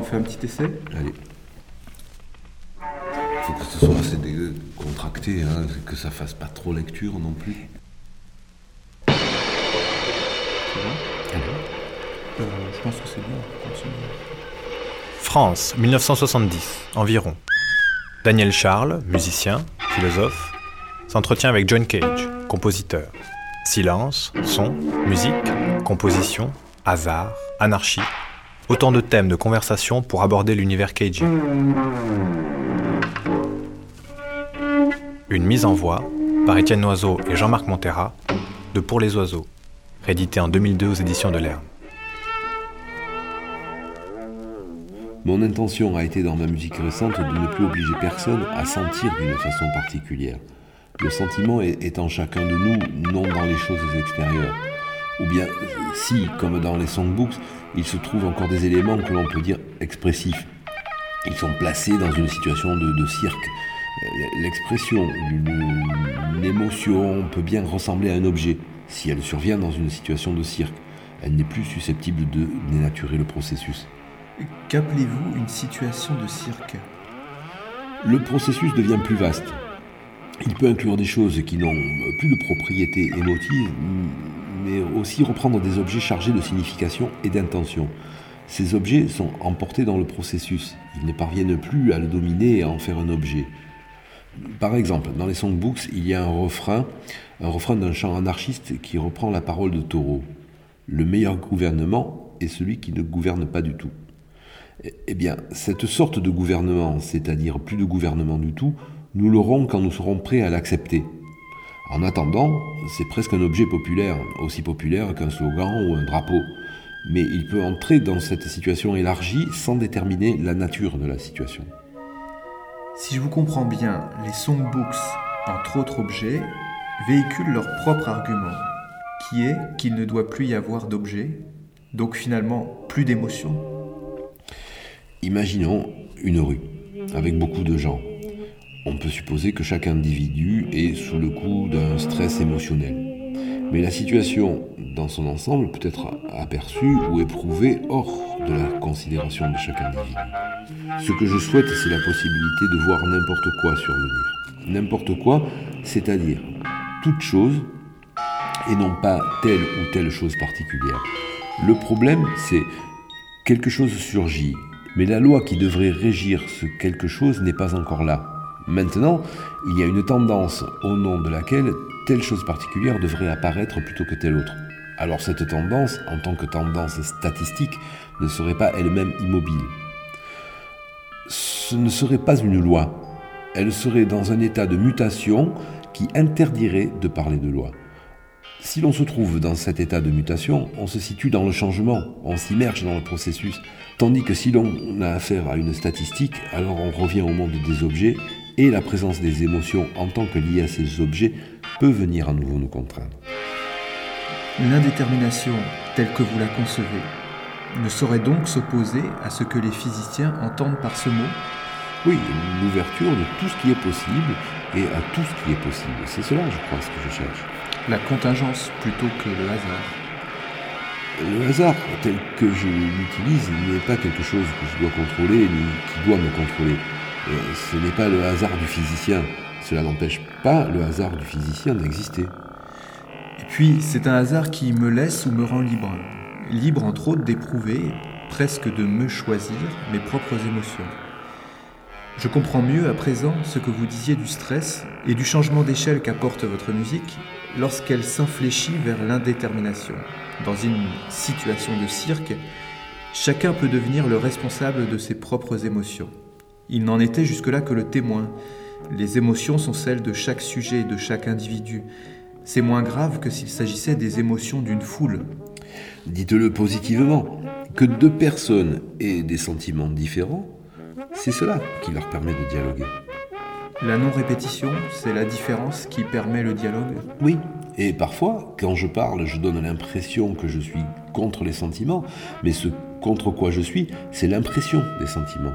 fait un petit essai? Allez. Faut que ce soit assez décontracté, hein, que ça fasse pas trop lecture non plus. Je pense que c'est bien. Continue. France, 1970, environ. Daniel Charles, musicien, philosophe, s'entretient avec John Cage, compositeur. Silence, son, musique, composition, hasard, anarchie. Autant de thèmes de conversation pour aborder l'univers cagien. Une mise en voix par Étienne Noiseau et Jean-Marc Montera de Pour les oiseaux, réédité en 2002 aux éditions de l'Herme. Mon intention a été dans ma musique récente de ne plus obliger personne à sentir d'une façon particulière. Le sentiment est en chacun de nous, non dans les choses extérieures. Ou bien, si, comme dans les songbooks, il se trouve encore des éléments que l'on peut dire expressifs. Ils sont placés dans une situation de cirque. L'expression d'une émotion peut bien ressembler à un objet, si elle survient dans une situation de cirque. Elle n'est plus susceptible de dénaturer le processus. Qu'appelez-vous une situation de cirque? Le processus devient plus vaste. Il peut inclure des choses qui n'ont plus de propriété émotive, mais aussi reprendre des objets chargés de signification et d'intention. Ces objets sont emportés dans le processus. Ils ne parviennent plus à le dominer et à en faire un objet. Par exemple, dans les songbooks, il y a un refrain d'un chant anarchiste qui reprend la parole de Thoreau. Le meilleur gouvernement est celui qui ne gouverne pas du tout. Eh bien, cette sorte de gouvernement, c'est-à-dire plus de gouvernement du tout, nous l'aurons quand nous serons prêts à l'accepter. En attendant, c'est presque un objet populaire, aussi populaire qu'un slogan ou un drapeau. Mais il peut entrer dans cette situation élargie sans déterminer la nature de la situation. Si je vous comprends bien, les songbooks, entre autres objets, véhiculent leur propre argument, qui est qu'il ne doit plus y avoir d'objet, donc finalement plus d'émotion. Imaginons une rue, avec beaucoup de gens. On peut supposer que chaque individu est sous le coup d'un stress émotionnel. Mais la situation dans son ensemble peut être aperçue ou éprouvée hors de la considération de chaque individu. Ce que je souhaite, c'est la possibilité de voir n'importe quoi survenir. N'importe quoi, c'est-à-dire toute chose, et non pas telle ou telle chose particulière. Le problème, c'est quelque chose surgit, mais la loi qui devrait régir ce quelque chose n'est pas encore là. Maintenant, il y a une tendance au nom de laquelle telle chose particulière devrait apparaître plutôt que telle autre. Alors cette tendance, en tant que tendance statistique, ne serait pas elle-même immobile. Ce ne serait pas une loi. Elle serait dans un état de mutation qui interdirait de parler de loi. Si l'on se trouve dans cet état de mutation, on se situe dans le changement, on s'immerge dans le processus. Tandis que si l'on a affaire à une statistique, alors on revient au monde des objets et la présence des émotions en tant que liée à ces objets peut venir à nouveau nous contraindre. L'indétermination, telle que vous la concevez, ne saurait donc s'opposer à ce que les physiciens entendent par ce mot? Oui, l'ouverture de tout ce qui est possible et à tout ce qui est possible. C'est cela, je crois, ce que je cherche. La contingence plutôt que le hasard. Le hasard, tel que je l'utilise, n'est pas quelque chose que je dois contrôler ni qui doit me contrôler. Ce n'est pas le hasard du physicien. Cela n'empêche pas le hasard du physicien d'exister. Et puis, c'est un hasard qui me laisse ou me rend libre. Libre, entre autres, d'éprouver, presque de me choisir, mes propres émotions. Je comprends mieux à présent ce que vous disiez du stress et du changement d'échelle qu'apporte votre musique lorsqu'elle s'infléchit vers l'indétermination. Dans une situation de cirque, chacun peut devenir le responsable de ses propres émotions. Il n'en était jusque-là que le témoin. Les émotions sont celles de chaque sujet et de chaque individu. C'est moins grave que s'il s'agissait des émotions d'une foule. Dites-le positivement, que deux personnes aient des sentiments différents, c'est cela qui leur permet de dialoguer. La non-répétition, c'est la différence qui permet le dialogue? Oui, et parfois, quand je parle, je donne l'impression que je suis contre les sentiments, mais ce contre quoi je suis, c'est l'impression des sentiments.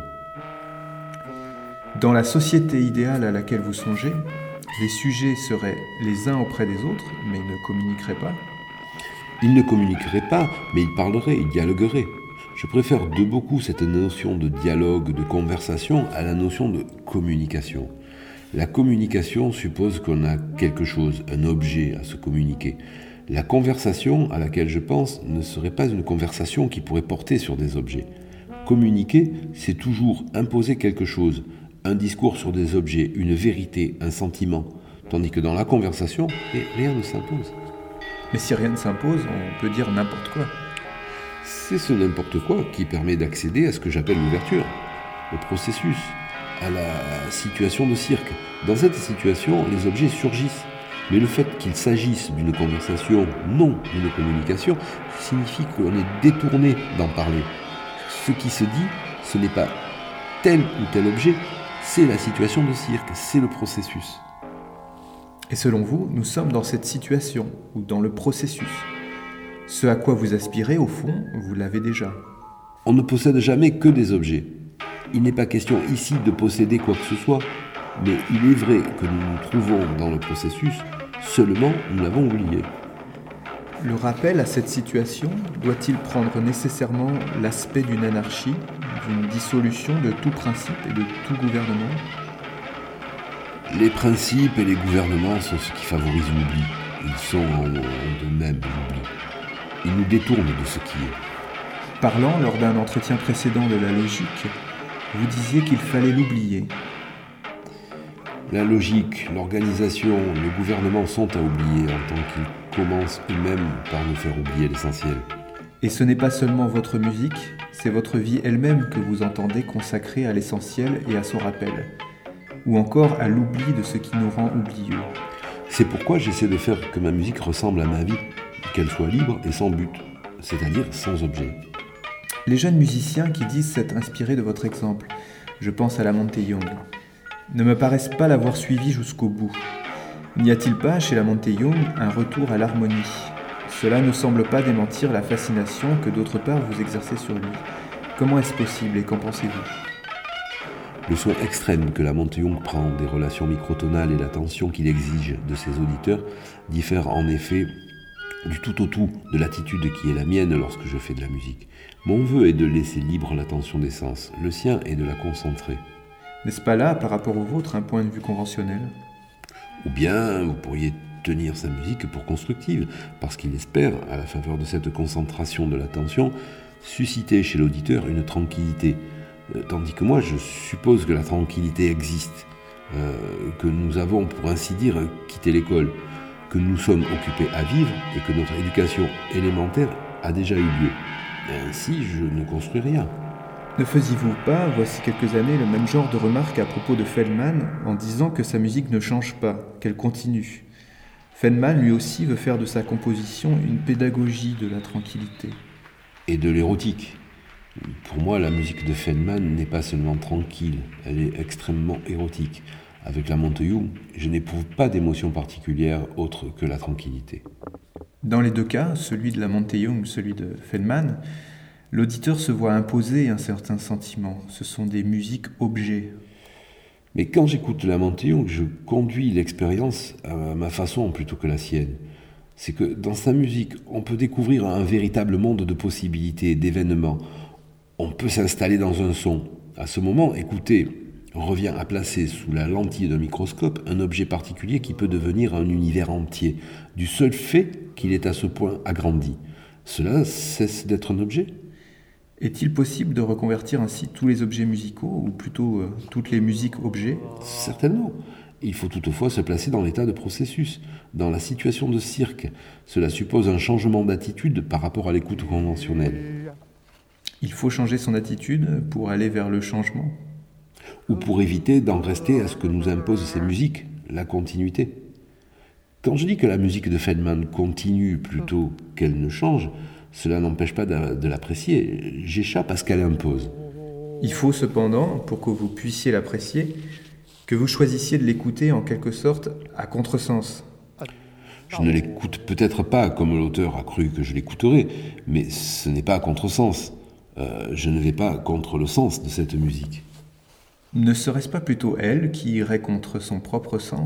Dans la société idéale à laquelle vous songez, les sujets seraient les uns auprès des autres, mais ne communiqueraient pas? Ils ne communiqueraient pas, mais ils parleraient, ils dialogueraient. Je préfère de beaucoup cette notion de dialogue, de conversation, à la notion de communication. La communication suppose qu'on a quelque chose, un objet à se communiquer. La conversation à laquelle je pense ne serait pas une conversation qui pourrait porter sur des objets. Communiquer, c'est toujours imposer quelque chose, un discours sur des objets, une vérité, un sentiment, tandis que dans la conversation, rien ne s'impose. Mais si rien ne s'impose, on peut dire n'importe quoi. C'est ce n'importe quoi qui permet d'accéder à ce que j'appelle l'ouverture, le processus, à la situation de cirque. Dans cette situation, les objets surgissent. Mais le fait qu'il s'agisse d'une conversation, non d'une communication, signifie qu'on est détourné d'en parler. Ce qui se dit, ce n'est pas tel ou tel objet, c'est la situation de cirque, c'est le processus. Et selon vous, nous sommes dans cette situation, ou dans le processus. Ce à quoi vous aspirez, au fond, vous l'avez déjà. On ne possède jamais que des objets. Il n'est pas question ici de posséder quoi que ce soit, mais il est vrai que nous nous trouvons dans le processus, seulement nous l'avons oublié. Le rappel à cette situation doit-il prendre nécessairement l'aspect d'une anarchie, d'une dissolution de tout principe et de tout gouvernement ? Les principes et les gouvernements sont ce qui favorise l'oubli. Ils sont en eux-mêmes l'oubli. Ils nous détournent de ce qui est. Parlant lors d'un entretien précédent de la logique, vous disiez qu'il fallait l'oublier. La logique, l'organisation, le gouvernement sont à oublier en tant qu'ils commencent eux-mêmes par nous faire oublier l'essentiel. Et ce n'est pas seulement votre musique, c'est votre vie elle-même que vous entendez consacrer à l'essentiel et à son rappel, ou encore à l'oubli de ce qui nous rend oublieux. C'est pourquoi j'essaie de faire que ma musique ressemble à ma vie, qu'elle soit libre et sans but, c'est-à-dire sans objet. Les jeunes musiciens qui disent s'être inspirés de votre exemple, je pense à Lamonte Young, ne me paraissent pas l'avoir suivi jusqu'au bout. N'y a-t-il pas chez Lamonte Young un retour à l'harmonie ? Cela ne semble pas démentir la fascination que d'autre part vous exercez sur lui. Comment est-ce possible et qu'en pensez-vous ? Le soin extrême que Lamonte Young prend des relations microtonales et l'attention qu'il exige de ses auditeurs diffèrent en effet du tout au tout de l'attitude qui est la mienne lorsque je fais de la musique. Mon vœu est de laisser libre l'attention des sens, le sien est de la concentrer. N'est-ce pas là, par rapport au vôtre, un point de vue conventionnel ? Ou bien vous pourriez tenir sa musique pour constructive, parce qu'il espère, à la faveur de cette concentration de l'attention, susciter chez l'auditeur une tranquillité. Tandis que moi, je suppose que la tranquillité existe, que nous avons, pour ainsi dire, quitté l'école, que nous sommes occupés à vivre et que notre éducation élémentaire a déjà eu lieu. Et ainsi, je ne construis rien. Ne faisiez-vous pas, voici quelques années, le même genre de remarque à propos de Feldman en disant que sa musique ne change pas, qu'elle continue ? Feldman, lui aussi, veut faire de sa composition une pédagogie de la tranquillité. Et de l'érotique. Pour moi, la musique de Feldman n'est pas seulement tranquille, elle est extrêmement érotique. Avec Lamonte Young, je n'éprouve pas d'émotion particulière autre que la tranquillité. Dans les deux cas, celui de Lamonte Young, celui de Feldman, l'auditeur se voit imposer un certain sentiment. Ce sont des musiques objets. Mais quand j'écoute Lamonte Young, je conduis l'expérience à ma façon plutôt que la sienne. C'est que dans sa musique, on peut découvrir un véritable monde de possibilités, d'événements. On peut s'installer dans un son. À ce moment, écouter revient à placer sous la lentille d'un microscope un objet particulier qui peut devenir un univers entier, du seul fait qu'il est à ce point agrandi. Cela cesse d'être un objet ? Est-il possible de reconvertir ainsi tous les objets musicaux, ou plutôt toutes les musiques objets ? Certainement. Il faut toutefois se placer dans l'état de processus, dans la situation de cirque. Cela suppose un changement d'attitude par rapport à l'écoute conventionnelle. Il faut changer son attitude pour aller vers le changement ? Ou pour éviter d'en rester à ce que nous imposent ces musiques, la continuité. Quand je dis que la musique de Feldman continue plutôt qu'elle ne change, cela n'empêche pas de l'apprécier. J'échappe à ce qu'elle impose. Il faut cependant, pour que vous puissiez l'apprécier, que vous choisissiez de l'écouter en quelque sorte à contresens. Je ne l'écoute peut-être pas comme l'auteur a cru que je l'écouterais, mais ce n'est pas à contresens. Je ne vais pas contre le sens de cette musique. Ne serait-ce pas plutôt elle qui irait contre son propre sens ?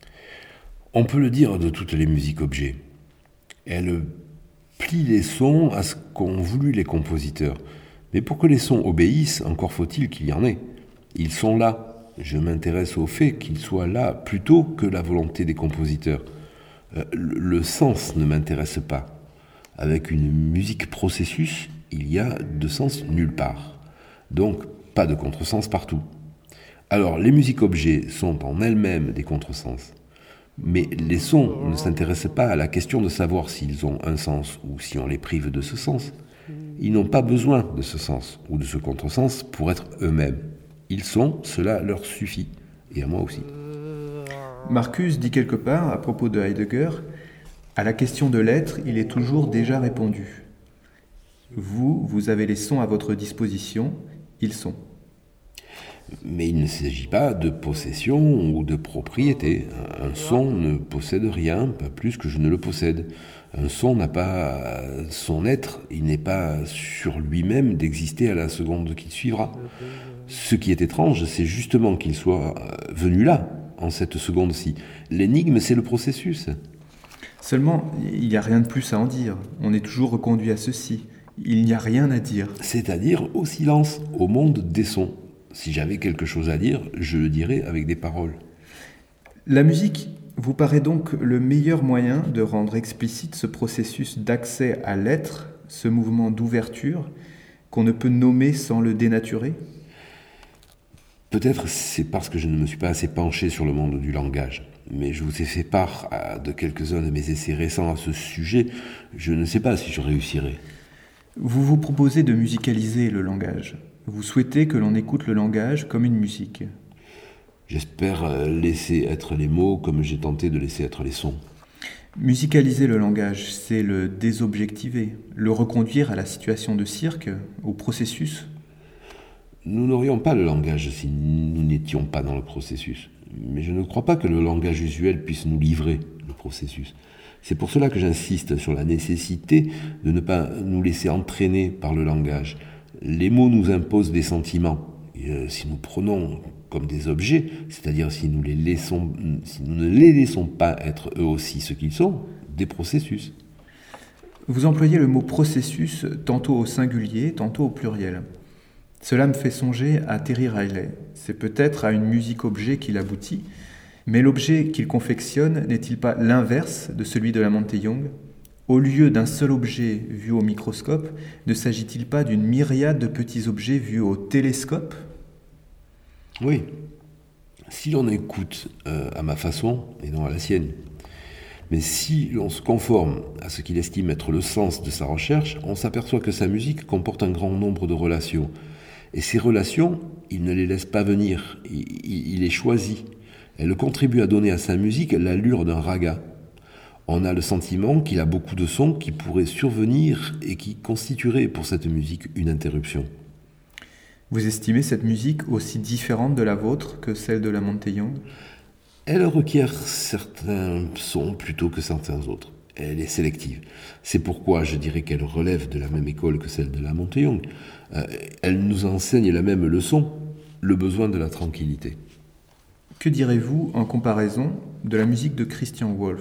On peut le dire de toutes les musiques objets. Elles plient les sons à ce qu'ont voulu les compositeurs. Mais pour que les sons obéissent, encore faut-il qu'il y en ait. Ils sont là. Je m'intéresse au fait qu'ils soient là plutôt que la volonté des compositeurs. Le sens ne m'intéresse pas. Avec une musique processus, il y a de sens nulle part. Donc, pas de contresens partout. Alors, les musiques objets sont en elles-mêmes des contresens. Mais les sons ne s'intéressent pas à la question de savoir s'ils ont un sens ou si on les prive de ce sens. Ils n'ont pas besoin de ce sens ou de ce contresens pour être eux-mêmes. Ils sont, cela leur suffit. Et à moi aussi. Marcuse dit quelque part, à propos de Heidegger, à la question de l'être, il est toujours déjà répondu. Vous avez les sons à votre disposition, ils sont. Mais il ne s'agit pas de possession ou de propriété. Un son ne possède rien, pas plus que je ne le possède. Un son n'a pas son être, il n'est pas sur lui-même d'exister à la seconde qui suivra. Ce qui est étrange, c'est justement qu'il soit venu là, en cette seconde-ci. L'énigme, c'est le processus. Seulement, il n'y a rien de plus à en dire. On est toujours reconduit à ceci. Il n'y a rien à dire. C'est-à-dire au silence, au monde des sons. Si j'avais quelque chose à dire, je le dirais avec des paroles. La musique vous paraît donc le meilleur moyen de rendre explicite ce processus d'accès à l'être, ce mouvement d'ouverture qu'on ne peut nommer sans le dénaturer ? Peut-être c'est parce que je ne me suis pas assez penché sur le monde du langage. Mais je vous ai fait part de quelques-uns de mes essais récents à ce sujet. Je ne sais pas si je réussirai. Vous vous proposez de musicaliser le langage. Vous souhaitez que l'on écoute le langage comme une musique. J'espère laisser être les mots comme j'ai tenté de laisser être les sons. Musicaliser le langage, c'est le désobjectiver, le reconduire à la situation de cirque, au processus. Nous n'aurions pas le langage si nous n'étions pas dans le processus. Mais je ne crois pas que le langage usuel puisse nous livrer le processus. C'est pour cela que j'insiste sur la nécessité de ne pas nous laisser entraîner par le langage. Les mots nous imposent des sentiments. Et, si nous prenons comme des objets, c'est-à-dire si nous ne les laissons pas être eux aussi ce qu'ils sont, des processus. Vous employez le mot processus tantôt au singulier, tantôt au pluriel. Cela me fait songer à Terry Riley. C'est peut-être à une musique-objet qu'il aboutit, mais l'objet qu'il confectionne n'est-il pas l'inverse de celui de la Monte-Young ? Au lieu d'un seul objet vu au microscope, ne s'agit-il pas d'une myriade de petits objets vus au télescope ? Oui, si l'on écoute à ma façon et non à la sienne. Mais si l'on se conforme à ce qu'il estime être le sens de sa recherche, on s'aperçoit que sa musique comporte un grand nombre de relations. Et ces relations, il ne les laisse pas venir, il les choisit. Elle contribue à donner à sa musique l'allure d'un raga. On a le sentiment qu'il a beaucoup de sons qui pourraient survenir et qui constitueraient pour cette musique une interruption. Vous estimez cette musique aussi différente de la vôtre que celle de la Monte-Young ? Elle requiert certains sons plutôt que certains autres. Elle est sélective. C'est pourquoi je dirais qu'elle relève de la même école que celle de la Monte-Young. Elle nous enseigne la même leçon, le besoin de la tranquillité. Que direz-vous en comparaison de la musique de Christian Wolff ?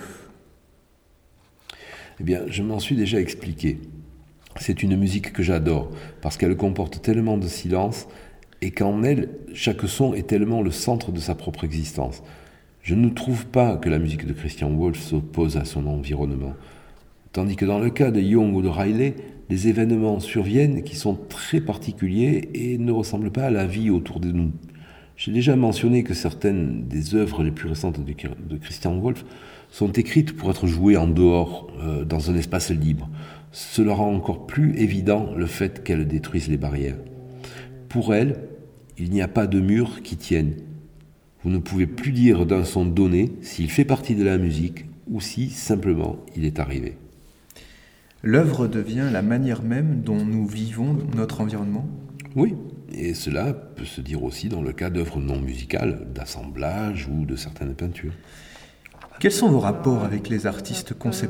Eh bien, je m'en suis déjà expliqué. C'est une musique que j'adore, parce qu'elle comporte tellement de silence, et qu'en elle, chaque son est tellement le centre de sa propre existence. Je ne trouve pas que la musique de Christian Wolff s'oppose à son environnement. Tandis que dans le cas de Young ou de Riley, des événements surviennent qui sont très particuliers et ne ressemblent pas à la vie autour de nous. J'ai déjà mentionné que certaines des œuvres les plus récentes de Christian Wolff sont écrites pour être jouées en dehors, dans un espace libre. Cela rend encore plus évident le fait qu'elles détruisent les barrières. Pour elle, il n'y a pas de mur qui tienne. Vous ne pouvez plus dire d'un son donné s'il fait partie de la musique ou si, simplement, il est arrivé. L'œuvre devient la manière même dont nous vivons notre environnement ? Oui, et cela peut se dire aussi dans le cas d'œuvres non musicales, d'assemblage ou de certaines peintures. Quels sont vos rapports avec les artistes conceptuels ?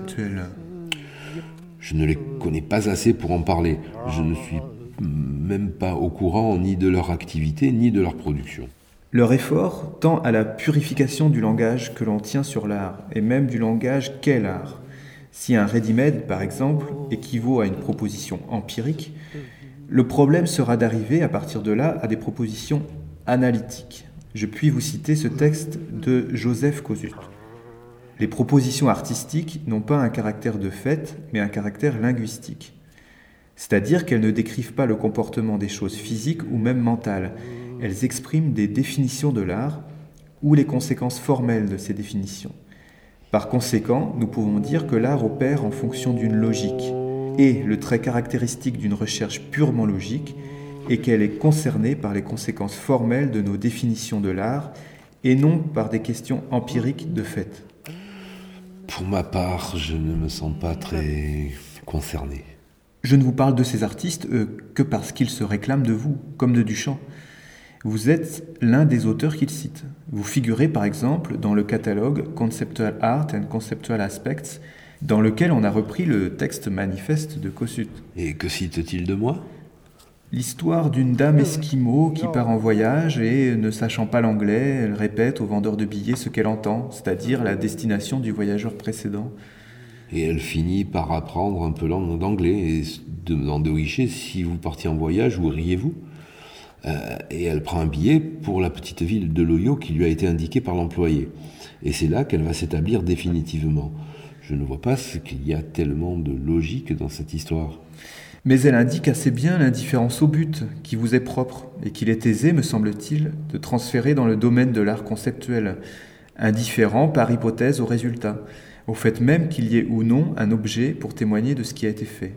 Je ne les connais pas assez pour en parler. Je ne suis même pas au courant ni de leur activité ni de leur production. Leur effort tend à la purification du langage que l'on tient sur l'art, et même du langage qu'est l'art. Si un ready-made, par exemple, équivaut à une proposition empirique, Le problème sera d'arriver, à partir de là, à des propositions analytiques. Je puis vous citer ce texte de Joseph Kosuth. Les propositions artistiques n'ont pas un caractère de fait, mais un caractère linguistique. C'est-à-dire qu'elles ne décrivent pas le comportement des choses physiques ou même mentales. Elles expriment des définitions de l'art ou les conséquences formelles de ces définitions. Par conséquent, nous pouvons dire que l'art opère en fonction d'une logique. Et le trait caractéristique d'une recherche purement logique est qu'elle est concernée par les conséquences formelles de nos définitions de l'art et non par des questions empiriques de fait. Pour ma part, je ne me sens pas très concerné. Je ne vous parle de ces artistes que parce qu'ils se réclament de vous, comme de Duchamp. Vous êtes l'un des auteurs qu'ils citent. Vous figurez par exemple dans le catalogue Conceptual Art and Conceptual Aspects, dans lequel on a repris le texte manifeste de Kosuth. Et que cite-t-il de moi ? L'histoire d'une dame esquimau qui part en voyage et, ne sachant pas l'anglais, elle répète au vendeur de billets ce qu'elle entend, c'est-à-dire la destination du voyageur précédent. Et elle finit par apprendre un peu d'anglais et demande au guichet si vous partiez en voyage, où iriez-vous ? Et elle prend un billet pour la petite ville de Loyo qui lui a été indiquée par l'employé. Et c'est là qu'elle va s'établir définitivement. Je ne vois pas ce qu'il y a tellement de logique dans cette histoire. Mais elle indique assez bien l'indifférence au but, qui vous est propre, et qu'il est aisé, me semble-t-il, de transférer dans le domaine de l'art conceptuel, indifférent par hypothèse au résultat, au fait même qu'il y ait ou non un objet pour témoigner de ce qui a été fait.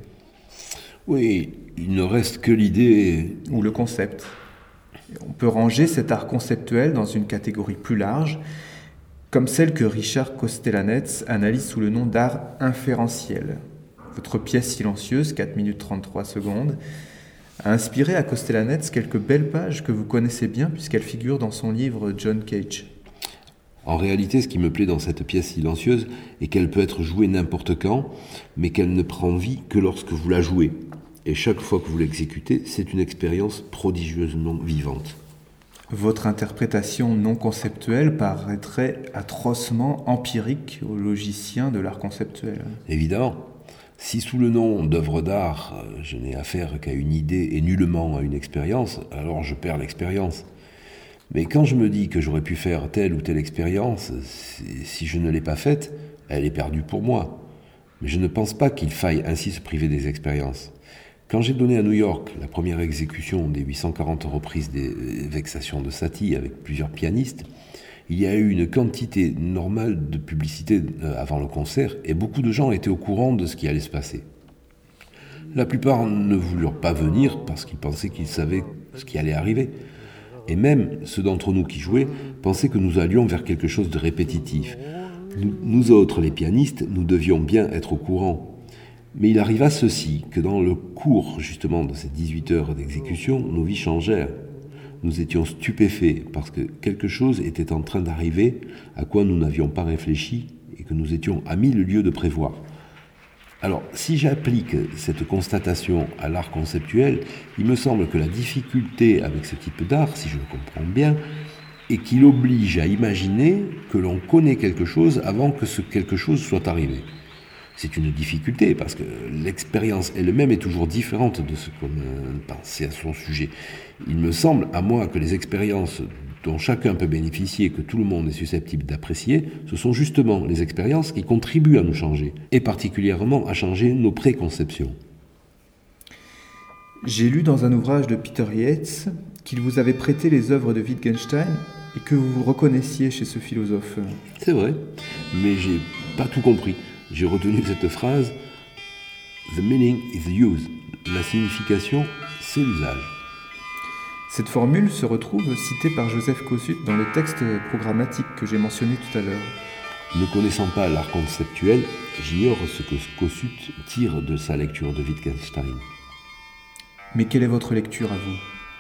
Oui, il ne reste que l'idée... Ou le concept. On peut ranger cet art conceptuel dans une catégorie plus large, comme celle que Richard Kostelanetz analyse sous le nom d'art inférentiel. Votre pièce silencieuse, 4 minutes 33 secondes, a inspiré à Kostelanetz quelques belles pages que vous connaissez bien puisqu'elles figurent dans son livre John Cage. En réalité, ce qui me plaît dans cette pièce silencieuse est qu'elle peut être jouée n'importe quand, mais qu'elle ne prend vie que lorsque vous la jouez. Et chaque fois que vous l'exécutez, c'est une expérience prodigieusement vivante. Votre interprétation non conceptuelle paraîtrait atrocement empirique aux logiciens de l'art conceptuel. Évidemment. Si sous le nom d'œuvre d'art, je n'ai affaire qu'à une idée et nullement à une expérience, alors je perds l'expérience. Mais quand je me dis que j'aurais pu faire telle ou telle expérience, si je ne l'ai pas faite, elle est perdue pour moi. Mais je ne pense pas qu'il faille ainsi se priver des expériences. Quand j'ai donné à New York la première exécution des 840 reprises des Vexations de Satie avec plusieurs pianistes, il y a eu une quantité normale de publicité avant le concert et beaucoup de gens étaient au courant de ce qui allait se passer. La plupart ne voulurent pas venir parce qu'ils pensaient qu'ils savaient ce qui allait arriver. Et même ceux d'entre nous qui jouaient pensaient que nous allions vers quelque chose de répétitif. Nous autres, les pianistes, nous devions bien être au courant. Mais il arriva ceci, que dans le cours justement de ces 18 heures d'exécution, nos vies changèrent. Nous étions stupéfaits parce que quelque chose était en train d'arriver à quoi nous n'avions pas réfléchi et que nous étions à 1000 lieues de prévoir. Alors, si j'applique cette constatation à l'art conceptuel, il me semble que la difficulté avec ce type d'art, si je le comprends bien, est qu'il oblige à imaginer que l'on connaît quelque chose avant que ce quelque chose soit arrivé. C'est une difficulté parce que l'expérience elle-même est toujours différente de ce qu'on pensait à son sujet. Il me semble, à moi, que les expériences dont chacun peut bénéficier, que tout le monde est susceptible d'apprécier, ce sont justement les expériences qui contribuent à nous changer, et particulièrement à changer nos préconceptions. J'ai lu dans un ouvrage de Peter Yates qu'il vous avait prêté les œuvres de Wittgenstein et que vous vous reconnaissiez chez ce philosophe. C'est vrai, mais j'ai pas tout compris. J'ai retenu cette phrase « The meaning is the use ». La signification, c'est l'usage. Cette formule se retrouve citée par Joseph Kosuth dans le texte programmatique que j'ai mentionné tout à l'heure. Ne connaissant pas l'art conceptuel, j'ignore ce que Kosuth tire de sa lecture de Wittgenstein. Mais quelle est votre lecture à vous ?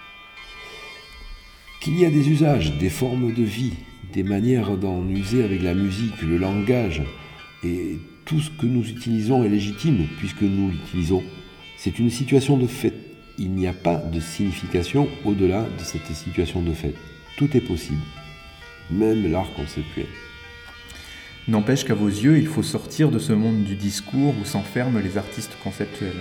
Qu'il y a des usages, des formes de vie, des manières d'en user avec la musique, le langage, et tout ce que nous utilisons est légitime puisque nous l'utilisons. C'est une situation de fait. Il n'y a pas de signification au-delà de cette situation de fait. Tout est possible, même l'art conceptuel. N'empêche qu'à vos yeux, il faut sortir de ce monde du discours où s'enferment les artistes conceptuels.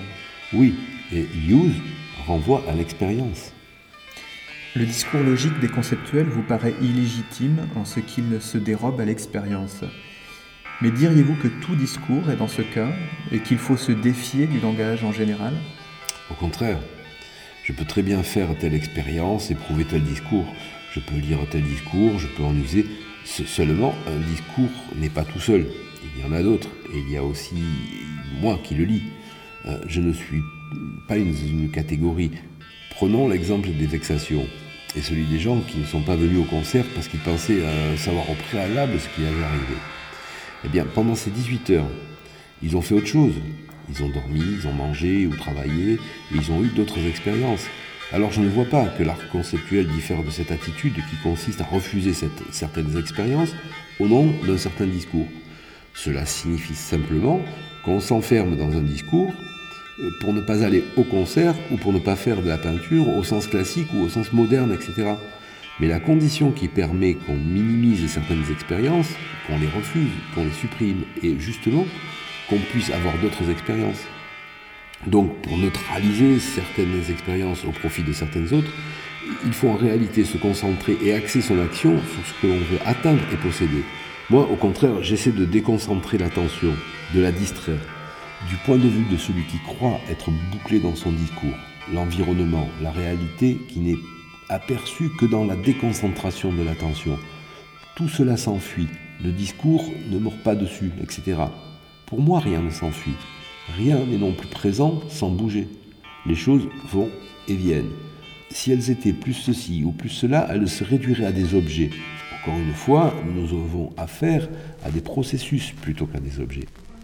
Oui, et use renvoie à l'expérience. Le discours logique des conceptuels vous paraît illégitime en ce qu'il se dérobe à l'expérience. Mais diriez-vous que tout discours est dans ce cas et qu'il faut se défier du langage en général ? Au contraire, je peux très bien faire telle expérience, éprouver tel discours. Je peux lire tel discours, je peux en user. Seulement, un discours n'est pas tout seul. Il y en a d'autres, et il y a aussi moi qui le lis. Je ne suis pas une catégorie. Prenons l'exemple des vexations, et celui des gens qui ne sont pas venus au concert parce qu'ils pensaient savoir au préalable ce qui allait arriver. Eh bien, pendant ces 18 heures, ils ont fait autre chose. Ils ont dormi, ils ont mangé ou travaillé, et ils ont eu d'autres expériences. Alors je ne vois pas que l'art conceptuel diffère de cette attitude qui consiste à refuser certaines expériences au nom d'un certain discours. Cela signifie simplement qu'on s'enferme dans un discours pour ne pas aller au concert ou pour ne pas faire de la peinture au sens classique ou au sens moderne, etc. Mais la condition qui permet qu'on minimise certaines expériences, qu'on les refuse, qu'on les supprime, est justement qu'on puisse avoir d'autres expériences. Donc, pour neutraliser certaines expériences au profit de certaines autres, il faut en réalité se concentrer et axer son action sur ce que l'on veut atteindre et posséder. Moi, au contraire, j'essaie de déconcentrer l'attention, de la distraire, du point de vue de celui qui croit être bouclé dans son discours, l'environnement, la réalité qui n'est aperçue que dans la déconcentration de l'attention. Tout cela s'enfuit, le discours ne mord pas dessus, etc. Pour moi, rien ne s'enfuit. Rien n'est non plus présent sans bouger. Les choses vont et viennent. Si elles étaient plus ceci ou plus cela, elles se réduiraient à des objets. Encore une fois, nous avons affaire à des processus plutôt qu'à des objets.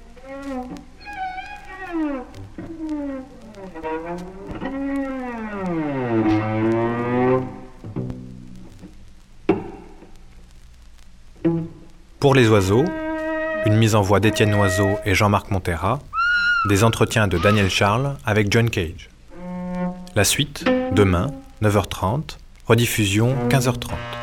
Pour les oiseaux, une mise en voix d'Étienne Noiseau et Jean-Marc Montera, des entretiens de Daniel Charles avec John Cage. La suite, demain, 9h30, rediffusion 15h30.